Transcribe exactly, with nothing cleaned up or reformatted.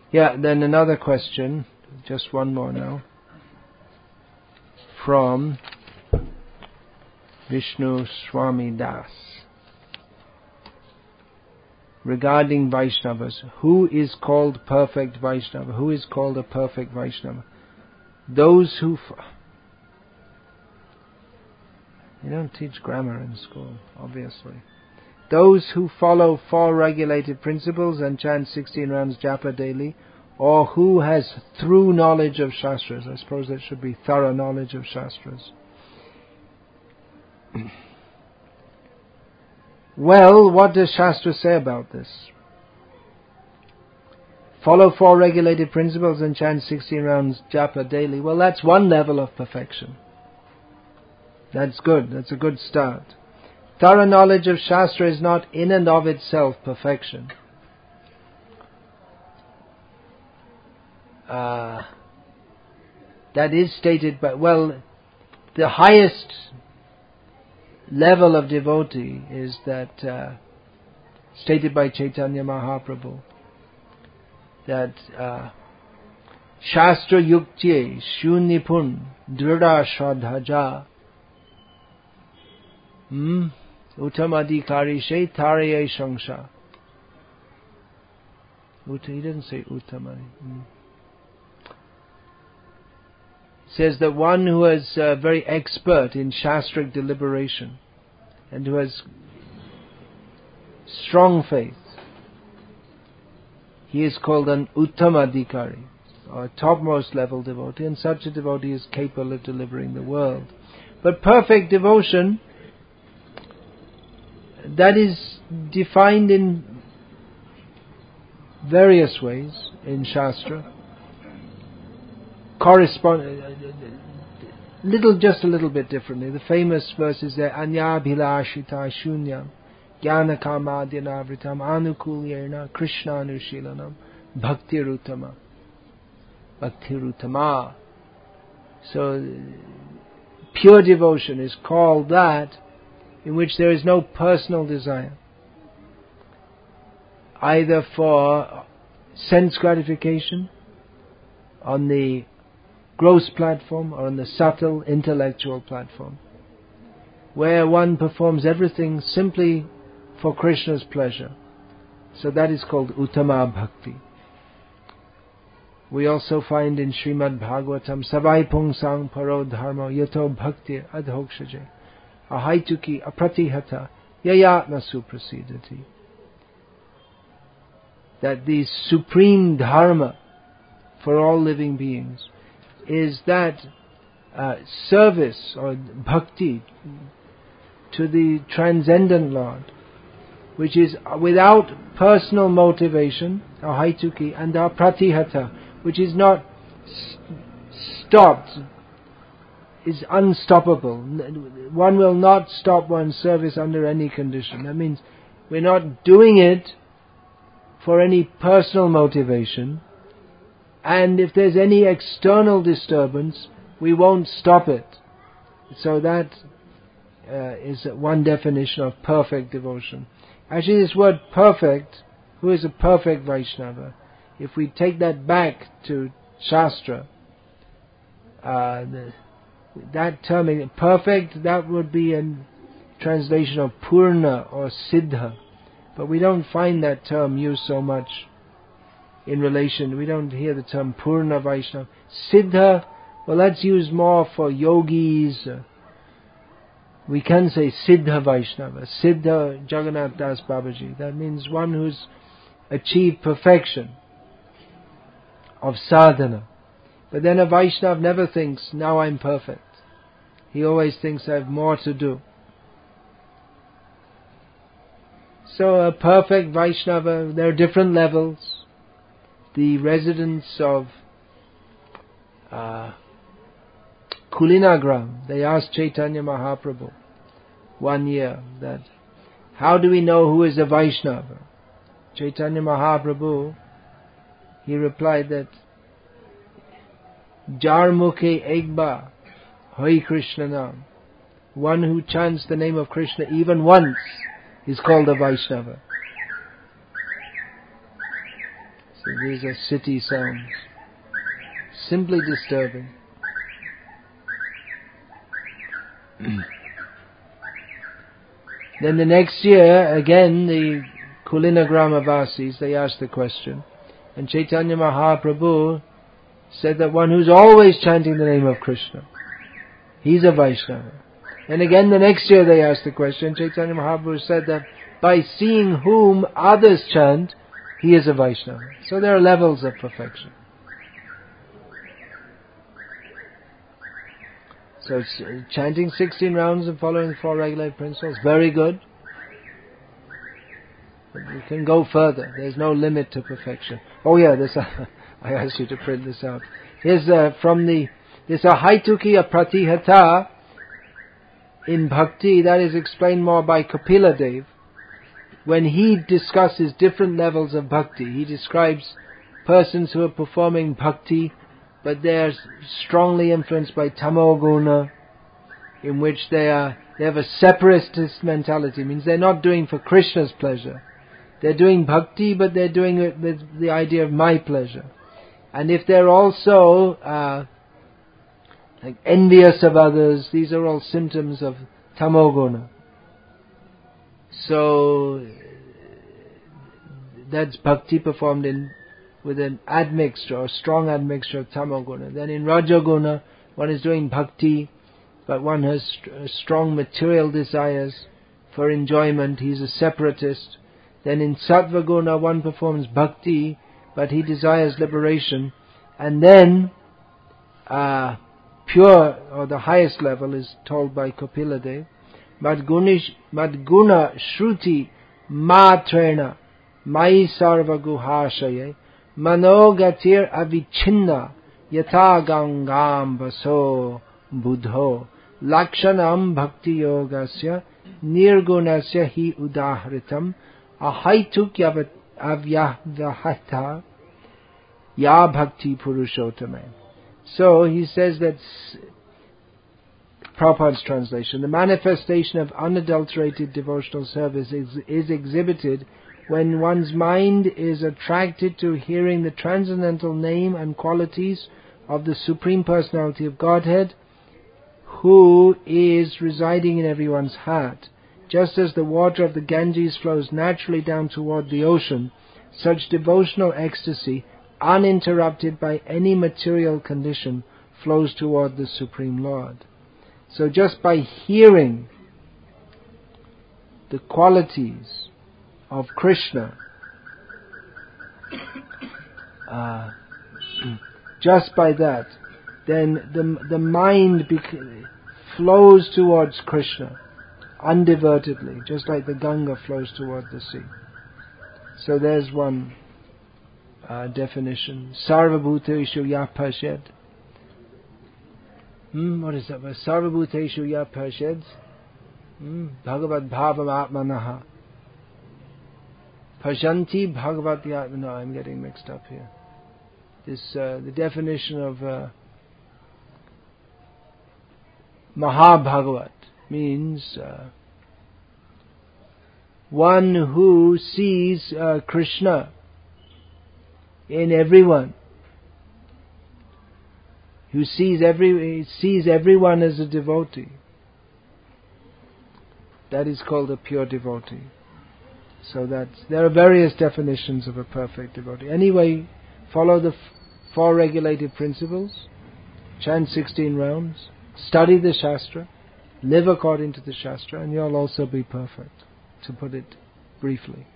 Yeah, then another question, just one more now, from Vishnu Swami Das. Regarding Vaishnavas, who is called perfect Vaishnava? Who is called a perfect Vaishnava? Those who... F- you don't teach grammar in school, obviously. Those who follow four regulated principles and chant sixteen rounds japa daily, or who has through knowledge of Shastras. I suppose that should be thorough knowledge of Shastras. Well, what does Shastra say about this? Follow four regulated principles and chant sixteen rounds japa daily. Well, that's one level of perfection. That's good. That's a good start. Thorough knowledge of Shastra is not in and of itself perfection. Uh, that is stated by, well, the highest level of devotee is that uh, stated by Chaitanya Mahaprabhu, that uh, Shastra yuktye shunipun drida shradhaja hmm? Uttamadikari she taraye shangsha. He doesn't say uttamadi. Hmm. Says that one who is uh, very expert in Shastric deliberation and who has strong faith, he is called an Uttamadikari, or topmost level devotee, and such a devotee is capable of delivering the world. But perfect devotion, that is defined in various ways in Shastra. Correspond, little, just a little bit differently. The famous verse is there: Anya bhilashita shunyam jnana kamadyanavritam anukulyena krishna anushilanam bhaktirutama bhaktirutama. So pure devotion is called that in which there is no personal desire, either for sense gratification on the gross platform or on the subtle intellectual platform, where one performs everything simply for Krishna's pleasure. So that is called Uttama Bhakti. We also find in Srimad Bhagavatam, Savai Pungsang Paro Dharma Yato Bhakti Adhokshaje Ahaituki Apratihata Yayatna Suprasidati. That the supreme dharma for all living beings is that uh, service or bhakti to the transcendent Lord, which is without personal motivation, ahaituki, and apratihata, which is not st- stopped, is unstoppable. One will not stop one's service under any condition. That means we're not doing it for any personal motivation, and if there's any external disturbance, we won't stop it. So that uh, is one definition of perfect devotion. Actually, this word perfect, who is a perfect Vaishnava? If we take that back to Shastra, uh, the, that term, perfect, that would be a translation of Purna or Siddha. But we don't find that term used so much in relation. We don't hear the term Purna Vaishnava. Siddha, well, that's used more for yogis. We can say Siddha Vaishnava, Siddha Jagannath Das Babaji. That means one who's achieved perfection of sadhana. But then a Vaishnava never thinks, now I'm perfect. He always thinks I have more to do. So a perfect Vaishnava, there are different levels. The residents of uh, Kulinagram, they asked Chaitanya Mahaprabhu one year that, how do we know who is a Vaishnava? Chaitanya Mahaprabhu, he replied that, Jar mukhe ekba hoy Krishna nam. One who chants the name of Krishna even once is called a Vaishnava. So these are city sounds. Simply disturbing. Then the next year, again, the Kulinagrama Vasis, they asked the question. And Chaitanya Mahaprabhu said that one who's always chanting the name of Krishna, he's a Vaishnava. And again the next year they asked the question. Chaitanya Mahaprabhu said that by seeing whom others chant, he is a Vaishnava. So there are levels of perfection. So it's, uh, chanting sixteen rounds and following the four regulated principles, very good. But we can go further. There's no limit to perfection. Oh yeah, this uh, I asked you to print this out. Here's uh, from the this Ahaitukiya Pratihata in Bhakti, that is explained more by Kapila Dev. When he discusses different levels of Bhakti, he describes persons who are performing Bhakti, but they are strongly influenced by Tamoguna, in which they are they have a separatist mentality. It means they're not doing for Krishna's pleasure. They're doing Bhakti, but they're doing it with the idea of my pleasure. And if they're also uh, like envious of others, these are all symptoms of Tamoguna. So that's Bhakti performed in with an admixture or strong admixture of Tamoguna. Then in Rajoguna, one is doing Bhakti, but one has st- strong material desires for enjoyment. He's a separatist. Then in Sattvaguna, one performs Bhakti, but he desires liberation. And then uh, pure, or the highest level, is told by Kapila Dev, Madgunish, Madguna Shruti Matrena Mai Sarva Guhashaye Manogatir Avichinna Yata Gangam Vaso Buddho Lakshanam Bhakti Yogasya Nirgunasya Hi Udahritam Ahaituk Avyavahata Ya Bhakti Purushotame. So he says that, Prabhupada's translation, the manifestation of unadulterated devotional service is, is exhibited when one's mind is attracted to hearing the transcendental name and qualities of the Supreme Personality of Godhead, who is residing in everyone's heart. Just as the water of the Ganges flows naturally down toward the ocean, such devotional ecstasy, uninterrupted by any material condition, flows toward the Supreme Lord. So just by hearing the qualities of Krishna, uh, just by that, then the the mind bec- flows towards Krishna undivertedly, just like the Ganga flows towards the sea. So there's one uh, definition. Sarva bhuteshu ya pashed. Hmm, what is that? Sarva bhuteshu ya pashed. Hmm, Bhagavad bhavam atmanaha. Pashanti bhagavati atmana. No, I'm getting mixed up here. This uh, the definition of uh, Mahabhagavat means uh, one who sees uh, Krishna in everyone, who sees every sees everyone as a devotee. That is called a pure devotee. So that there are various definitions of a perfect devotee. Anyway, follow the f- four regulated principles, chant sixteen rounds, study the Shastra, live according to the Shastra, and you'll also be perfect, to put it briefly.